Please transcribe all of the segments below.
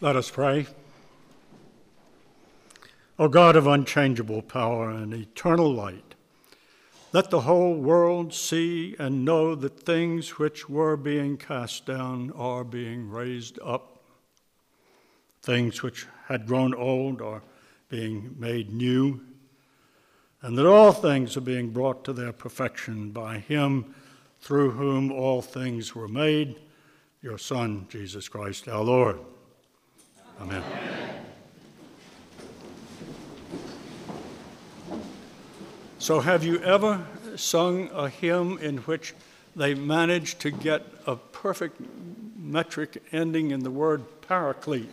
Let us pray. O God of unchangeable power and eternal light, let the whole world see and know that things which were being cast down are being raised up. Things which had grown old are being made new, and that all things are being brought to their perfection by him through whom all things were made, your Son, Jesus Christ, our Lord. Amen. So have you ever sung a hymn in which they managed to get a perfect metric ending in the word paraclete?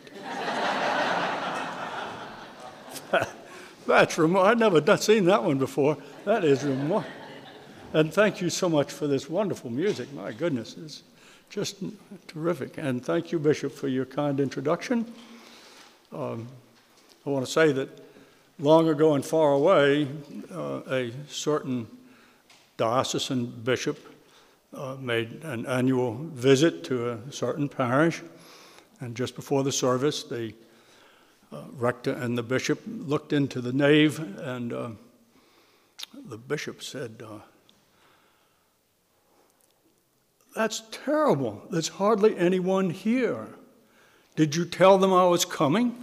That's remarkable. I've never seen that one before. That is remarkable. And thank you so much for this wonderful music. My goodness, it's just terrific. And thank you, Bishop, for your kind introduction. I want to say that long ago and far away, a certain diocesan bishop made an annual visit to a certain parish, and just before the service, the rector and the bishop looked into the nave, and the bishop said, "That's terrible. There's hardly anyone here. Did you tell them I was coming?"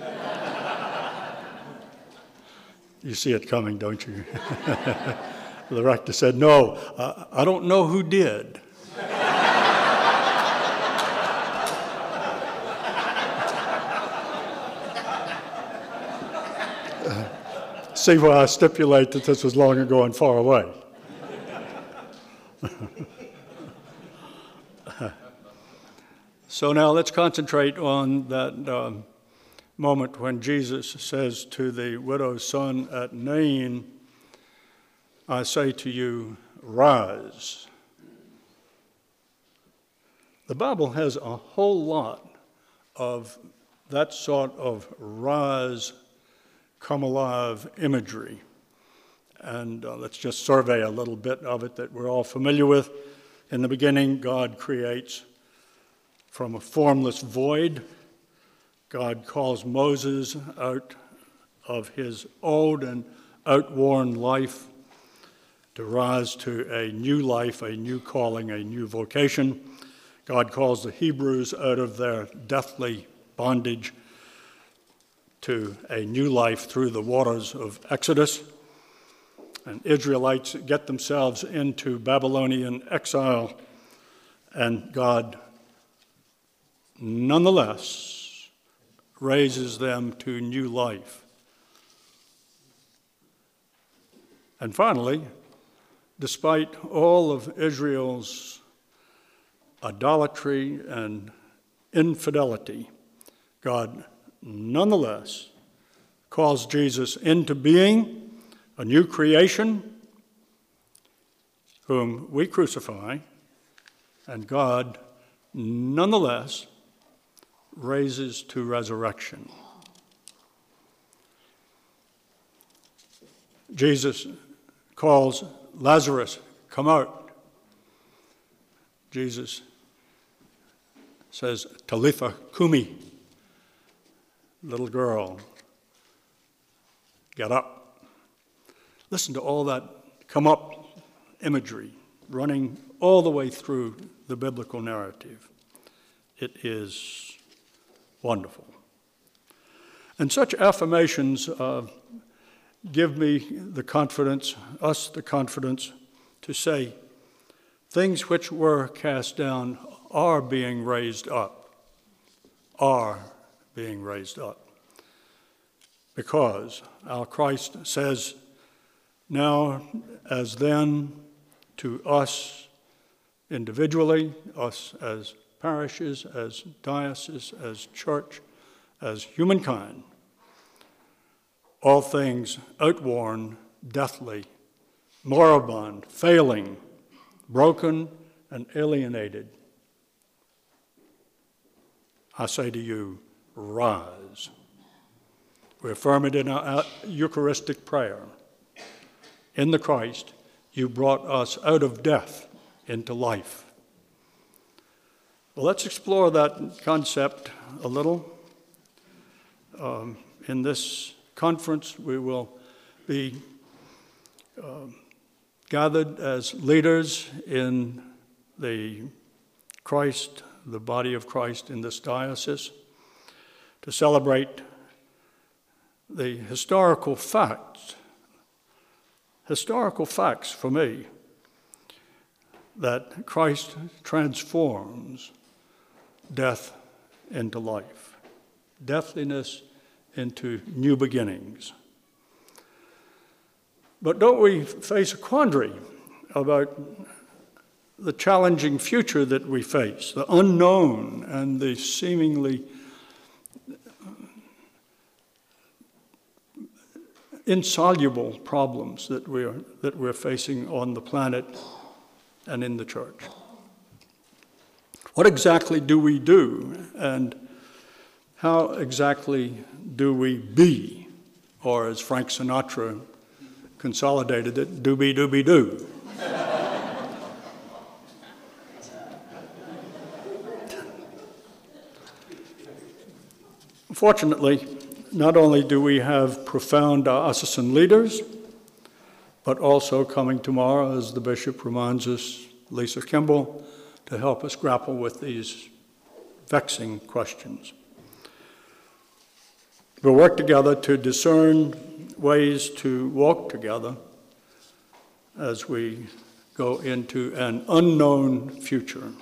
You see it coming, don't you? The rector said, "No, I don't know who did." See why I stipulate that this was long ago and far away. So now let's concentrate on that moment when Jesus says to the widow's son at Nain, "I say to you, rise." The Bible has a whole lot of that sort of rise, come alive imagery. And let's just survey a little bit of it that we're all familiar with. In the beginning, God creates from a formless void. God calls Moses out of his old and outworn life to rise to a new life, a new calling, a new vocation. God calls the Hebrews out of their deathly bondage to a new life through the waters of Exodus. And Israelites get themselves into Babylonian exile, and God nonetheless raises them to new life. And finally, despite all of Israel's idolatry and infidelity, God nonetheless calls Jesus into being a new creation whom we crucify, and God nonetheless raises to resurrection. Jesus calls Lazarus, "Come out." Jesus says, "Talitha Kumi," little girl, get up. Listen to all that come up imagery running all the way through the biblical narrative. It is wonderful. And such affirmations give me the confidence, us the confidence, to say things which were cast down are being raised up, are being raised up. Because our Christ says, now as then, to us individually, us as parishes, as dioceses, as church, as humankind, all things outworn, deathly, moribund, failing, broken, and alienated, I say to you, rise. We affirm it in our Eucharistic prayer. In the Christ, you brought us out of death into life. Well, let's explore that concept a little. in this conference, we will be gathered as leaders in the body of Christ in this diocese, to celebrate the historical facts for me, that Christ transforms death into life, deathliness into new beginnings. But don't we face a quandary about the challenging future that we face, the unknown and the seemingly insoluble problems that we're facing on the planet and in the church? What exactly do we do, and how exactly do we be, or as Frank Sinatra consolidated it, doobie-doobie-doo? Fortunately, not only do we have profound diocesan leaders, but also coming tomorrow, as the bishop reminds us, Lisa Kimball, to help us grapple with these vexing questions. We'll work together to discern ways to walk together as we go into an unknown future.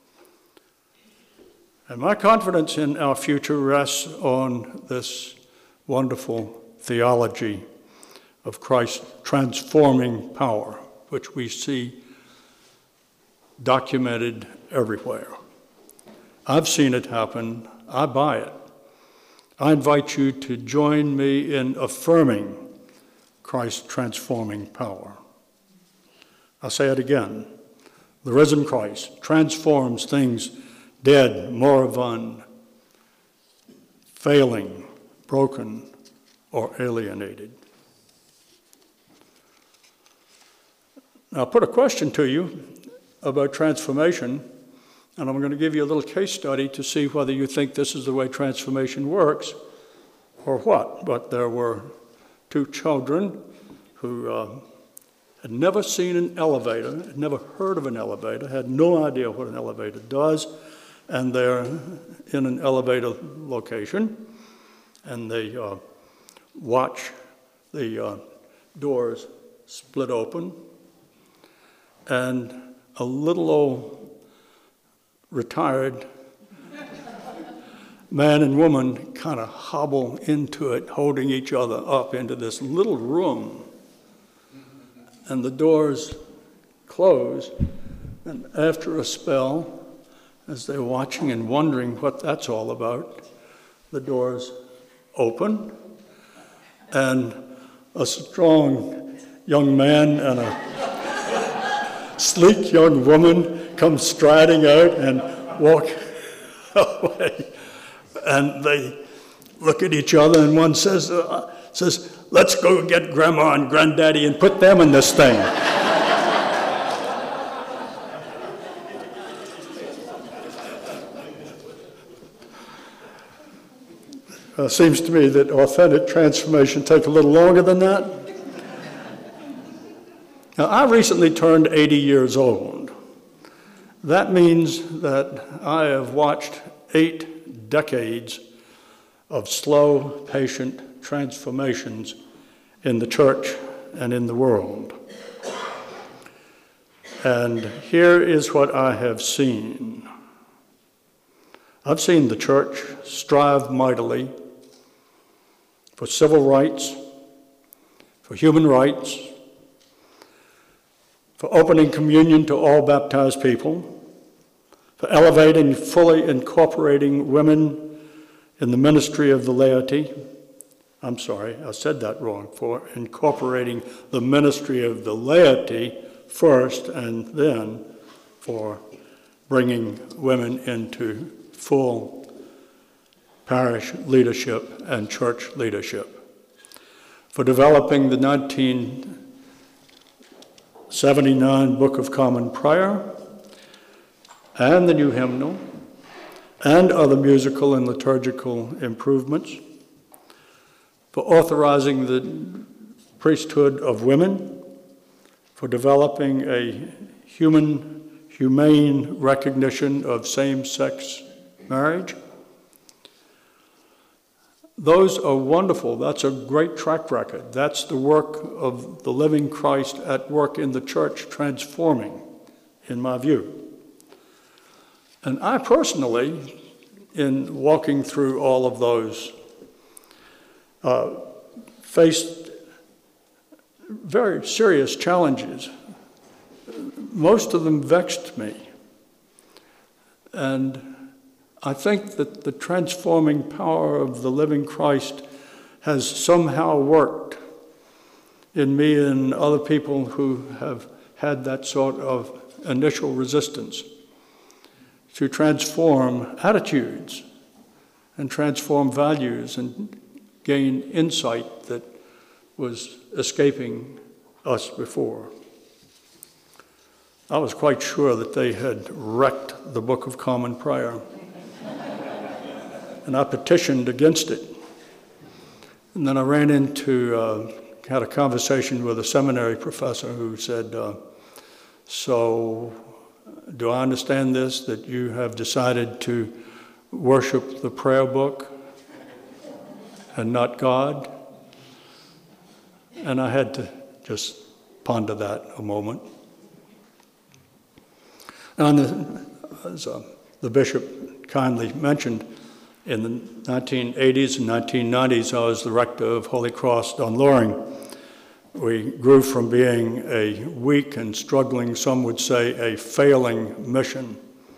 And my confidence in our future rests on this wonderful theology of Christ's transforming power, which we see documented everywhere. I've seen it happen. I buy it. I invite you to join me in affirming Christ's transforming power. I'll say it again. The risen Christ transforms things dead, moribund, failing, broken, or alienated. Now, I'll put a question to you about transformation, and I'm going to give you a little case study to see whether you think this is the way transformation works or what. But there were two children who had never seen an elevator, had never heard of an elevator, had no idea what an elevator does, and they're in an elevator location, and they watch the doors split open, and a little old retired man and woman kind of hobble into it, holding each other up into this little room, and the doors close, and after a spell, as they're watching and wondering what that's all about, the doors open, and a strong young man and a sleek young woman come striding out and walk away. And they look at each other, and one says, "Let's go get Grandma and Granddaddy and put them in this thing." Seems to me that authentic transformation takes a little longer than that. Now, I recently turned 80 years old. That means that I have watched 8 decades of slow, patient transformations in the church and in the world. And here is what I have seen. I've seen the church strive mightily for civil rights, for human rights, for opening communion to all baptized people, for elevating, fully incorporating women in the ministry of the laity. I'm sorry, I said that wrong, for incorporating the ministry of the laity first, and then for bringing women into full parish leadership and church leadership, for developing the 1979 Book of Common Prayer and the new hymnal and other musical and liturgical improvements, for authorizing the priesthood of women, for developing a humane recognition of same-sex marriage. Those are wonderful. That's a great track record. That's the work of the living Christ at work in the church, transforming, in my view. And I personally, in walking through all of those, faced very serious challenges. Most of them vexed me. And I think that the transforming power of the living Christ has somehow worked in me and other people who have had that sort of initial resistance to transform attitudes and transform values and gain insight that was escaping us before. I was quite sure that they had wrecked the Book of Common Prayer. And I petitioned against it. And then I had a conversation with a seminary professor who said, so do I understand this, that you have decided to worship the prayer book and not God? And I had to just ponder that a moment. And as the bishop kindly mentioned, in the 1980s and 1990s, I was the rector of Holy Cross Don Loring. We grew from being a weak and struggling, some would say a failing mission,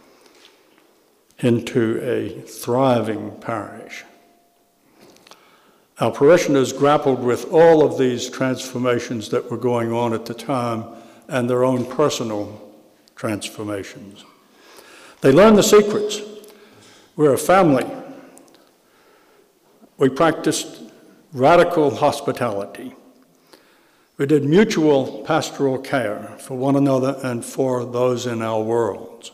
into a thriving parish. Our parishioners grappled with all of these transformations that were going on at the time and their own personal transformations. They learned the secrets. We're a family. We practiced radical hospitality. We did mutual pastoral care for one another and for those in our worlds.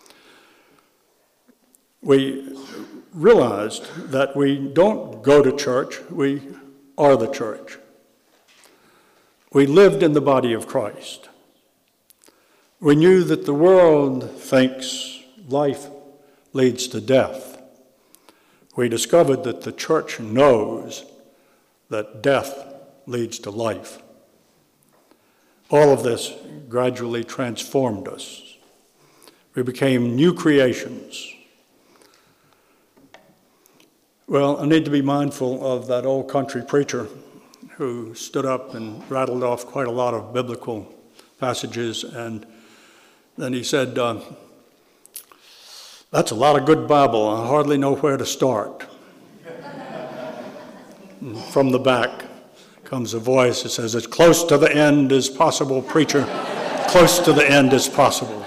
We realized that we don't go to church, we are the church. We lived in the body of Christ. We knew that the world thinks life leads to death. We discovered that the church knows that death leads to life. All of this gradually transformed us. We became new creations. Well, I need to be mindful of that old country preacher who stood up and rattled off quite a lot of biblical passages, and then he said, that's a lot of good Bible. I hardly know where to start. And from the back comes a voice that says, as close to the end as possible, preacher, close to the end as possible.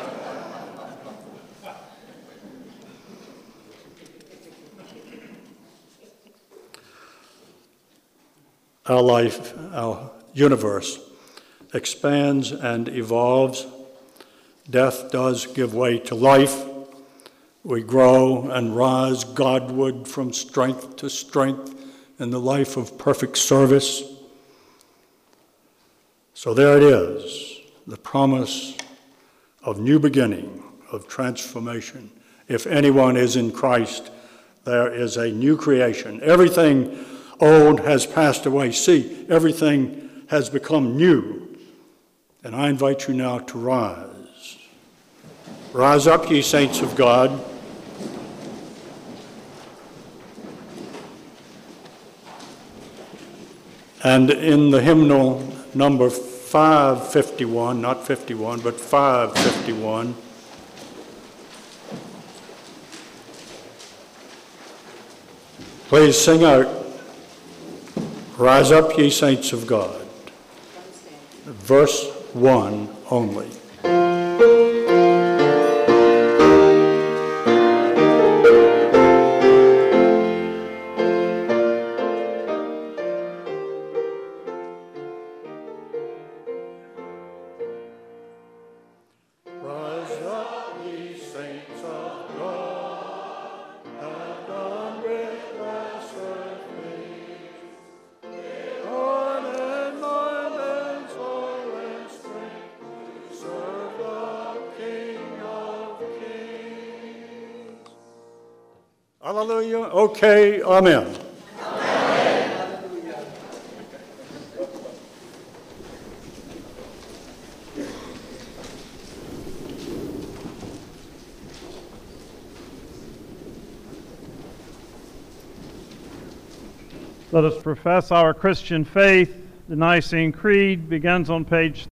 Our life, our universe, expands and evolves. Death does give way to life. We grow and rise Godward from strength to strength in the life of perfect service. So there it is, the promise of new beginning, of transformation. If anyone is in Christ, there is a new creation. Everything old has passed away. See, everything has become new. And I invite you now to rise. Rise up, ye saints of God. And in the hymnal number 551, not 51, but 551, please sing out, Rise up, ye saints of God. Verse 1 only. Hallelujah. Okay, amen. Let us profess our Christian faith. The Nicene Creed begins on page